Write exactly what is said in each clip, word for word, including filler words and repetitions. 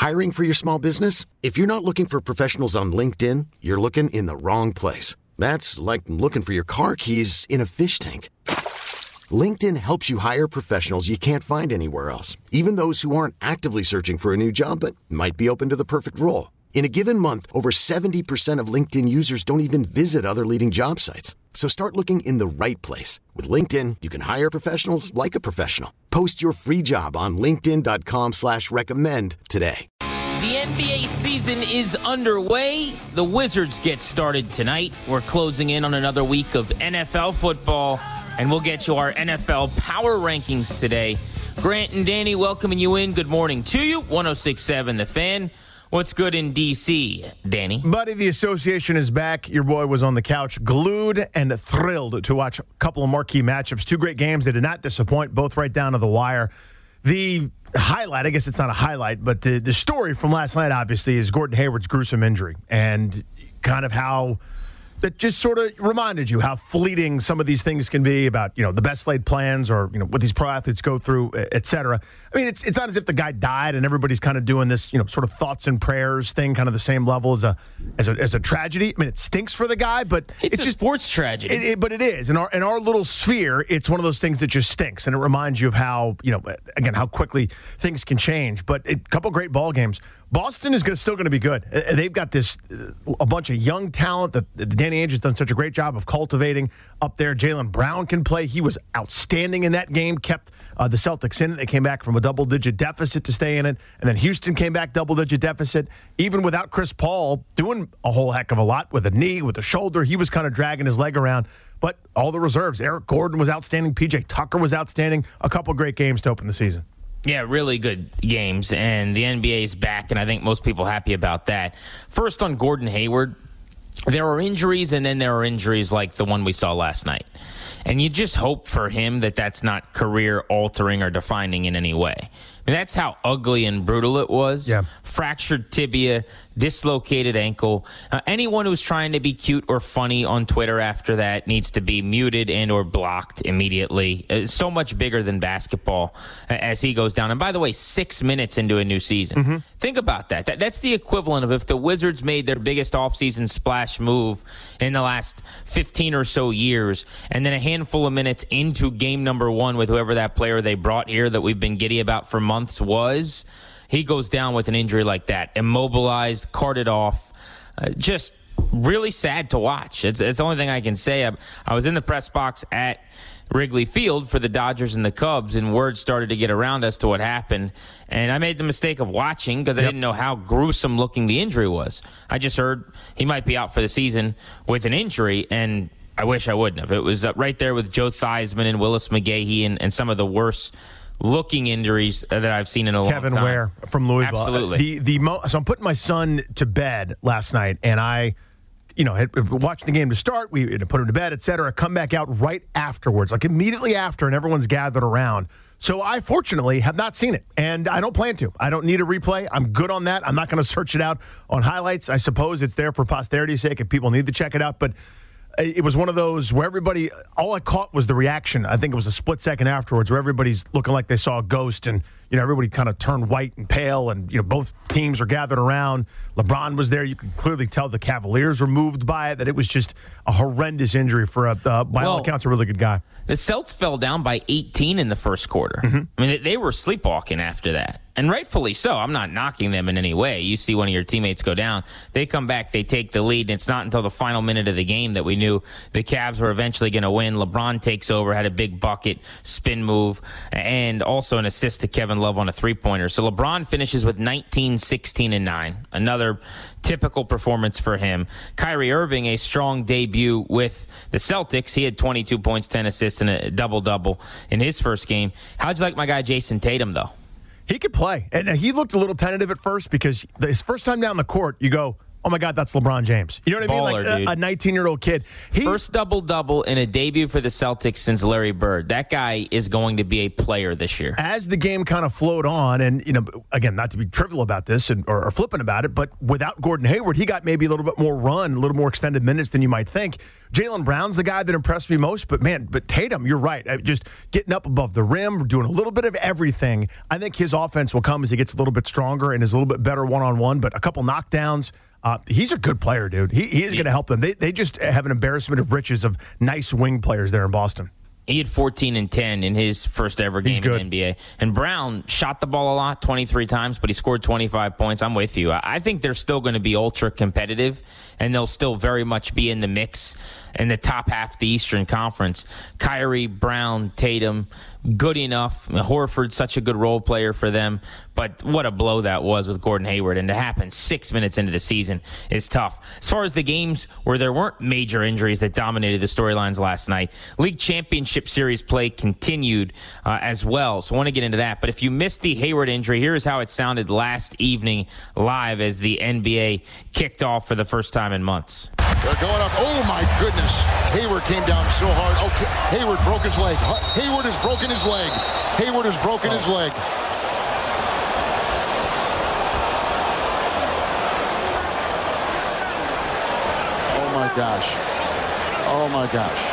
Hiring for your small business? If you're not looking for professionals on LinkedIn, you're looking in the wrong place. That's like looking for your car keys in a fish tank. LinkedIn helps you hire professionals you can't find anywhere else, even those who aren't actively searching for a new job but might be open to the perfect role. In a given month, over seventy percent of LinkedIn users don't even visit other leading job sites. So start looking in the right place. With LinkedIn, you can hire professionals like a professional. Post your free job on linkedin.com slash recommend today. The N B A season is underway. The Wizards get started tonight. We're closing in on another week of N F L football, and we'll get you our N F L power rankings today. Grant and Danny welcoming you in. Good morning to you. one oh six point seven The Fan. What's good in D C, Danny? Buddy, the association is back. Your boy was on the couch, glued and thrilled to watch a couple of marquee matchups. Two great games. They did not disappoint, both right down to the wire. The highlight, I guess it's not a highlight, but the, the story from last night, obviously, is Gordon Hayward's gruesome injury and kind of how that just sort of reminded you how fleeting some of these things can be about, you know, the best laid plans or, you know, what these pro athletes go through, et cetera. I mean, it's it's not as if the guy died and everybody's kind of doing this, you know, sort of thoughts and prayers thing, kind of the same level as a as a, as a tragedy. I mean, it stinks for the guy, but it's, it's a just sports tragedy. It, it, but it is. In our, in our little sphere, it's one of those things that just stinks. And it reminds you of how, you know, again, how quickly things can change. But a couple great ball games. Boston is gonna, still going to be good. They've got this uh, a bunch of young talent that, that Danny Ainge has done such a great job of cultivating up there. Jaylen Brown can play. He was outstanding in that game, kept uh, the Celtics in it. They came back from a double-digit deficit to stay in it. And then Houston came back double-digit deficit. Even without Chris Paul doing a whole heck of a lot with a knee, with a shoulder, he was kind of dragging his leg around. But all the reserves, Eric Gordon was outstanding. P J Tucker was outstanding. A couple great games to open the season. Yeah, really good games, and the N B A is back, and I think most people are happy about that. First on Gordon Hayward, there are injuries, and then there are injuries like the one we saw last night. And you just hope for him that that's not career-altering or defining in any way. I mean, that's how ugly and brutal it was. Yeah. Fractured tibia, dislocated ankle. Uh, anyone who's trying to be cute or funny on Twitter after that needs to be muted and or blocked immediately. It's so much bigger than basketball as he goes down. And by the way, six minutes into a new season. Mm-hmm. Think about that. that. That's the equivalent of if the Wizards made their biggest offseason splash move in the last fifteen or so years, and then a handful of minutes into game number one with whoever that player they brought here that we've been giddy about for months was, he goes down with an injury like that, immobilized, carted off. Uh, just really sad to watch. It's, it's the only thing I can say. I, I was in the press box at Wrigley Field for the Dodgers and the Cubs, and word started to get around as to what happened. And I made the mistake of watching because I yep. didn't know how gruesome looking the injury was. I just heard he might be out for the season with an injury, and I wish I wouldn't have. It was uh, right there with Joe Theismann and Willis McGahee and, and some of the worst looking injuries that I've seen in a long Kevin time. Kevin Ware from Louisville. Absolutely. The, the mo- so I'm putting my son to bed last night, and I, you know, had watched the game to start. We had put him to bed, et cetera. Come back out right afterwards, like immediately after, and everyone's gathered around. So I, fortunately, have not seen it, and I don't plan to. I don't need a replay. I'm good on that. I'm not going to search it out on highlights. I suppose it's there for posterity's sake if people need to check it out, but it was one of those where everybody, all I caught was the reaction. I think it was a split second afterwards where everybody's looking like they saw a ghost, and, you know, everybody kind of turned white and pale, and, you know, both teams are gathered around. LeBron was there. You could clearly tell the Cavaliers were moved by it, that it was just a horrendous injury for, a, uh, by well, all accounts, a really good guy. The Celts fell down by eighteen in the first quarter. Mm-hmm. I mean, they were sleepwalking after that. And rightfully so. I'm not knocking them in any way. You see one of your teammates go down. They come back. They take the lead. And it's not until the final minute of the game that we knew the Cavs were eventually going to win. LeBron takes over, had a big bucket, spin move, and also an assist to Kevin Love on a three-pointer. So LeBron finishes with nineteen, sixteen, and nine. Another typical performance for him. Kyrie Irving, a strong debut with the Celtics. He had twenty-two points, ten assists, and a double-double in his first game. How'd you like my guy Jason Tatum, though? He could play. And he looked a little tentative at first because his first time down the court, you go, oh my God, that's LeBron James. You know what I Baller, mean? Like dude. a nineteen-year-old kid. He, First double-double in a debut for the Celtics since Larry Bird. That guy is going to be a player this year. As the game kind of flowed on, and, you know, again, not to be trivial about this and, or, or flippant about it, but without Gordon Hayward, he got maybe a little bit more run, a little more extended minutes than you might think. Jaylen Brown's the guy that impressed me most, but, man, but Tatum, you're right. Just getting up above the rim, doing a little bit of everything. I think his offense will come as he gets a little bit stronger and is a little bit better one-on-one, but a couple knockdowns. Uh, he's a good player, dude. He, he is going to help them. They, they just have an embarrassment of riches of nice wing players there in Boston. He had fourteen and ten in his first ever game in the N B A. And Brown shot the ball a lot, twenty-three times, but he scored twenty-five points. I'm with you. I think they're still going to be ultra competitive, and they'll still very much be in the mix in the top half of the Eastern Conference. Kyrie, Brown, Tatum, good enough. Horford's such a good role player for them. But what a blow that was with Gordon Hayward. And to happen six minutes into the season is tough. As far as the games where there weren't major injuries that dominated the storylines last night, League Championship Series play continued uh, as well. So I want to get into that. But if you missed the Hayward injury, here's how it sounded last evening live as the N B A kicked off for the first time in months. They're going up. Oh, my goodness. Hayward came down so hard. Okay. Hayward broke his leg. Hayward has broken his leg. Hayward has broken oh. his leg. Oh, my gosh. Oh, my gosh.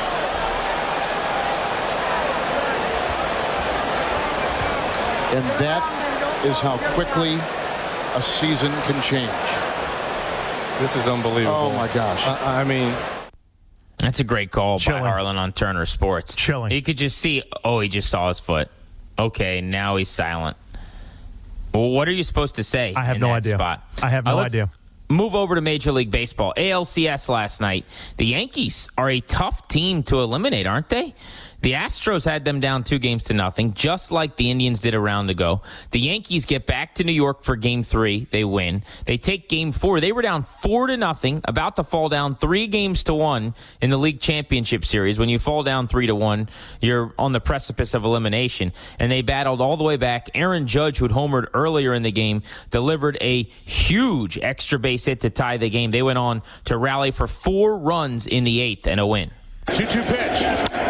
And that is how quickly a season can change. This is unbelievable. Oh, my gosh. I, I mean... That's a great call Chilling. by Harlan on Turner Sports. Chilling. You could just see, oh, he just saw his foot. Okay, now he's silent. Well, what are you supposed to say I have in no that idea. spot? I have no uh, let's idea. Move over to Major League Baseball. A L C S last night. The Yankees are a tough team to eliminate, aren't they? The Astros had them down two games to nothing, just like the Indians did a round ago. The Yankees get back to New York for game three. They win. They take game four. They were down four to nothing, about to fall down three games to one in the League Championship Series. When you fall down three to one, you're on the precipice of elimination. And they battled all the way back. Aaron Judge, who'd homered earlier in the game, delivered a huge extra base hit to tie the game. They went on to rally for four runs in the eighth and a win. two two pitch.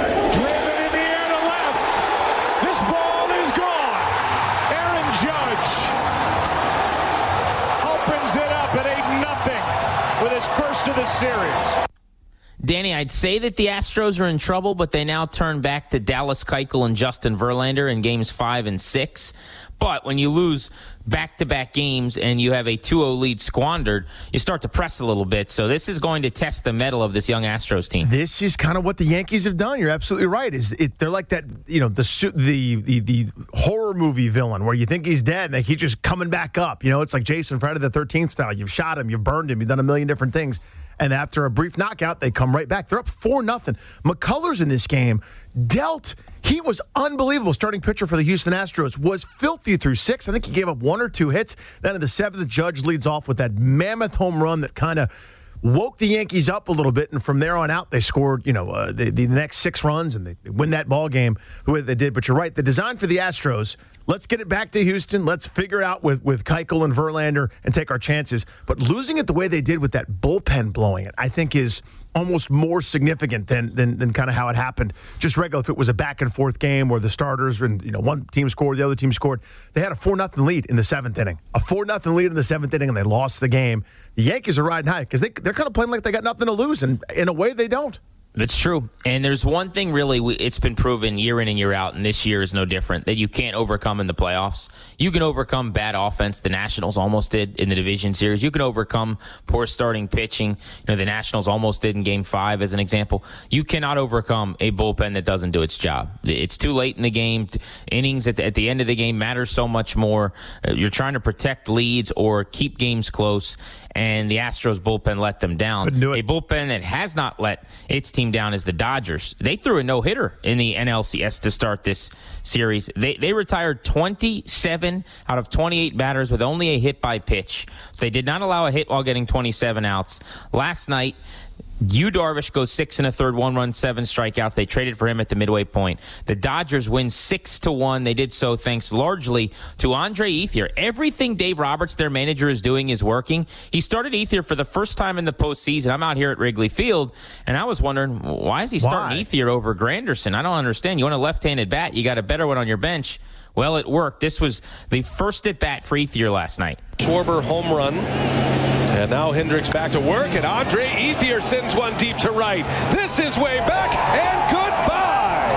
First of the series. Danny, I'd say that the Astros are in trouble, but they now turn back to Dallas Keuchel and Justin Verlander in games five and six. But when you lose back-to-back games and you have a two oh lead squandered, you start to press a little bit. So this is going to test the mettle of this young Astros team. This is kind of what the Yankees have done. You're absolutely right. Is it? They're like that, you know, the the the the horror movie villain where you think he's dead and like he's just coming back up. You know, it's like Jason Friday the thirteenth style. You've shot him, you've burned him, you've done a million different things. And after a brief knockout, they come right back. They're up four nothing. McCullers in this game dealt. He was unbelievable. Starting pitcher for the Houston Astros was filthy through six. I think he gave up one or two hits. Then in the seventh, Judge leads off with that mammoth home run that kind of woke the Yankees up a little bit. And from there on out, they scored, you know, uh, the, the next six runs and they, they win that ball game the way they did. But you're right. The design for the Astros, let's get it back to Houston. Let's figure out with, with Keuchel and Verlander and take our chances. But losing it the way they did with that bullpen blowing it, I think is almost more significant than than, than kind of how it happened. Just regular, if it was a back and forth game where the starters and you know one team scored, the other team scored. They had a four nothing lead in the seventh inning. A four nothing lead in the seventh inning, and they lost the game. The Yankees are riding high because they they're kind of playing like they got nothing to lose, and in a way they don't. It's true. And there's one thing really, it's been proven year in and year out, and this year is no different, that you can't overcome in the playoffs. You can overcome bad offense. The Nationals almost did in the division series. You can overcome poor starting pitching. You know, the Nationals almost did in game five as an example. You cannot overcome a bullpen that doesn't do its job. It's too late in the game. Innings at the, at the end of the game matter so much more. You're trying to protect leads or keep games close, and the Astros bullpen let them down. Couldn't do it. A bullpen that has not let its team down is the Dodgers. They threw a no-hitter in the N L C S to start this series. They they retired twenty-seven out of twenty-eight batters with only a hit by pitch. So they did not allow a hit while getting twenty-seven outs. Last night, Yu Darvish goes six and a third, one run, seven strikeouts. They traded for him at the midway point. The Dodgers win six to one. They did so thanks largely to Andre Ethier. Everything Dave Roberts, their manager, is doing is working. He started Ethier for the first time in the postseason. I'm out here at Wrigley Field, and I was wondering, why is he starting why? Ethier over Granderson? I don't understand. You want a left-handed bat? You got a better one on your bench. Well, it worked. This was the first at bat for Ethier last night. Schwarber home run. And now Hendricks back to work, and Andre Ethier sends one deep to right. This is way back, and goodbye!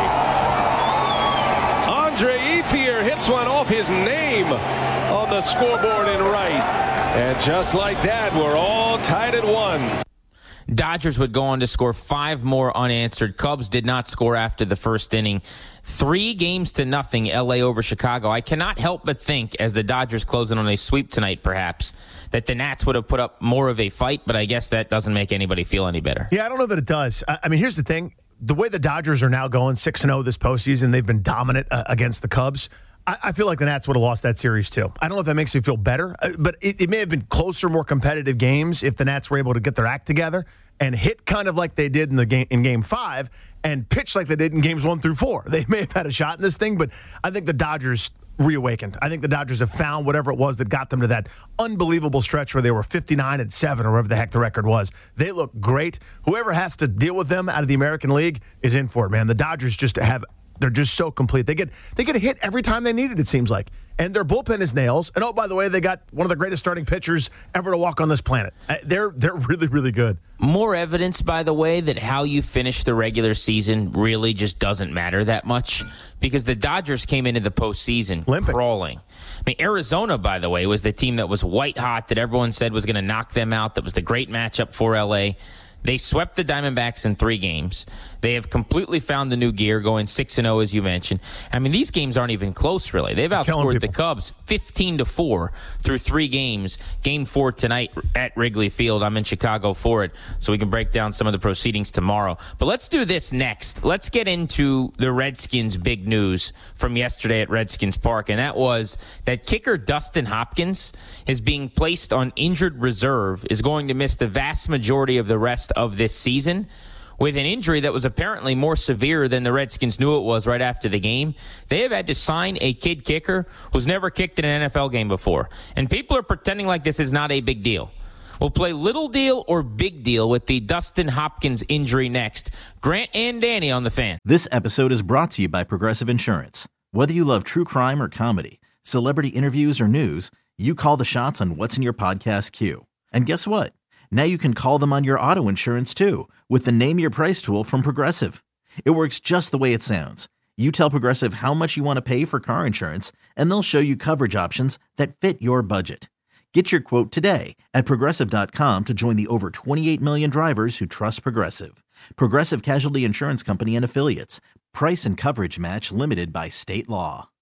Andre Ethier hits one off his name on the scoreboard in right. And just like that, we're all tied at one. Dodgers would go on to score five more unanswered. Cubs did not score after the first inning. Three games to nothing, L A over Chicago. I cannot help but think, as the Dodgers close in on a sweep tonight, perhaps, that the Nats would have put up more of a fight, but I guess that doesn't make anybody feel any better. Yeah, I don't know that it does. I, I mean, here's the thing. The way the Dodgers are now going six and oh this postseason, they've been dominant uh, against the Cubs. I, I feel like the Nats would have lost that series, too. I don't know if that makes you feel better, uh, but it, it may have been closer, more competitive games if the Nats were able to get their act together and hit kind of like they did in the game in game five and pitch like they did in games one through four. They may have had a shot in this thing, but I think the Dodgers reawakened. I think the Dodgers have found whatever it was that got them to that unbelievable stretch where they were fifty-nine and seven or whatever the heck the record was. They look great. Whoever has to deal with them out of the American League is in for it, man. The Dodgers just have they're just so complete. They get they get a hit every time they need it, it seems like. And their bullpen is nails. And oh, by the way, they got one of the greatest starting pitchers ever to walk on this planet. They're they're really, really good. More evidence, by the way, that how you finish the regular season really just doesn't matter that much, because the Dodgers came into the postseason Limping. crawling. I mean, Arizona, by the way, was the team that was white hot, that everyone said was going to knock them out. That was the great matchup for L A. They swept the Diamondbacks in three games. They have completely found the new gear, going six and oh, as you mentioned. I mean, these games aren't even close, really. They've outscored the Cubs fifteen to four through three games. Game four tonight at Wrigley Field. I'm in Chicago for it, so we can break down some of the proceedings tomorrow. But let's do this next. Let's get into the Redskins' big news from yesterday at Redskins Park, and that was that kicker Dustin Hopkins is being placed on injured reserve, is going to miss the vast majority of the rest of this season with an injury that was apparently more severe than the Redskins knew it was right after the game. They have had to sign a kid kicker who's never kicked in an N F L game before. And people are pretending like this is not a big deal. We'll play little deal or big deal with the Dustin Hopkins injury next. Grant and Danny on The Fan. This episode is brought to you by Progressive Insurance. Whether you love true crime or comedy, celebrity interviews or news, you call the shots on what's in your podcast queue. And guess what? Now you can call them on your auto insurance, too, with the Name Your Price tool from Progressive. It works just the way it sounds. You tell Progressive how much you want to pay for car insurance, and they'll show you coverage options that fit your budget. Get your quote today at Progressive dot com to join the over twenty-eight million drivers who trust Progressive. Progressive Casualty Insurance Company and Affiliates. Price and coverage match limited by state law.